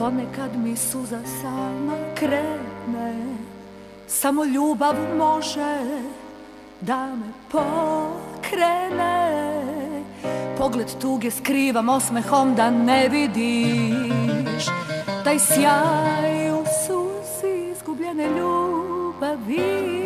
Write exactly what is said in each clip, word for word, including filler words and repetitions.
Ponekad mi suza sama krene, samo ljubav može da me pokrene. Pogled tuge skrivam osmehom da ne vidiš taj sjaj u suzi izgubljene ljubavi.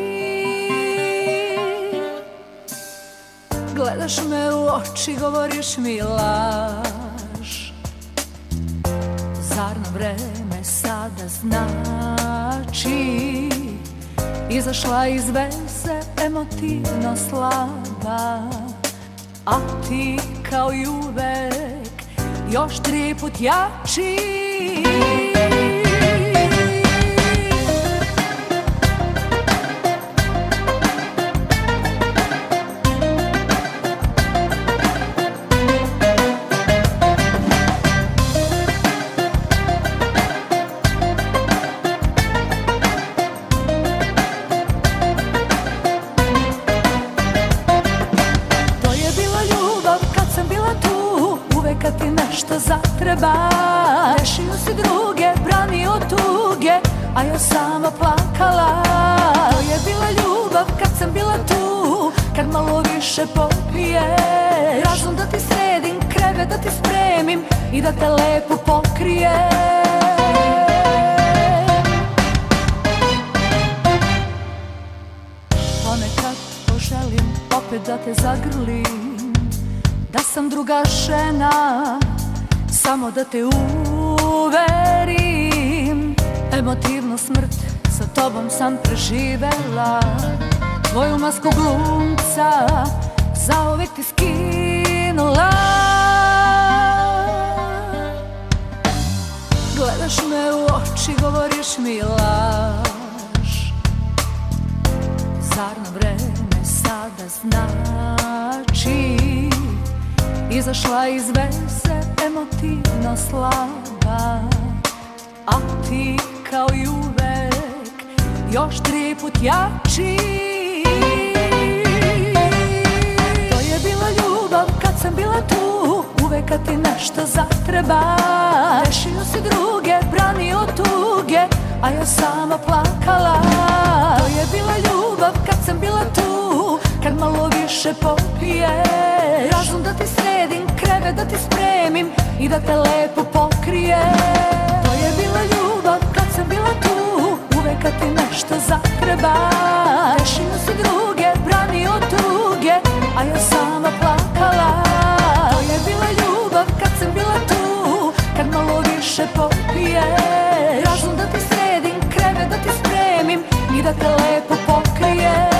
Gledaš me u oči, govoriš mi laž. Zar nam vreme sada znači? Izašla iz veze emotivno slaba, a ti kao i uvek još tri put jači. Kad ti nešto zatreba, rešio si druge, branio tuge, a ja sama plakala. To je bila ljubav kad sam bila tu, kad malo više popije razum da ti sredim, krevet da ti spremim i da te lepo pokrijem. Ponekad poželim opet da te zagrlim, da sam druga žena, samo da te uverim. Emotivnu smrt sa tobom sam preživela, tvoju masku glumca zauvek ti skinula. Gledaš me u oči, govoriš mi laž. Zar nam vreme sada znači? Izašla iz veze emotivno slaba, a ti kao i uvek još tri put jači. To je bila ljubav kad sam bila tu, uvek kad ti nešto zatreba, rešio si druge, branio tuge, a ja sama plakala. To je bila ljubav kad sam bila tu, kad malo više popije razum da ti sredim, krevet da ti spremim i da te lepo pokrijem. To je bila ljubav kad sam bila tu, uvek kad ti nešto zatreba, rešio si druge, branio tuge, a ja sama plakala. To je bila ljubav kad sam bila tu, kad malo više popije razum da ti sredim, krevet da ti spremim i da te lepo pokrijem.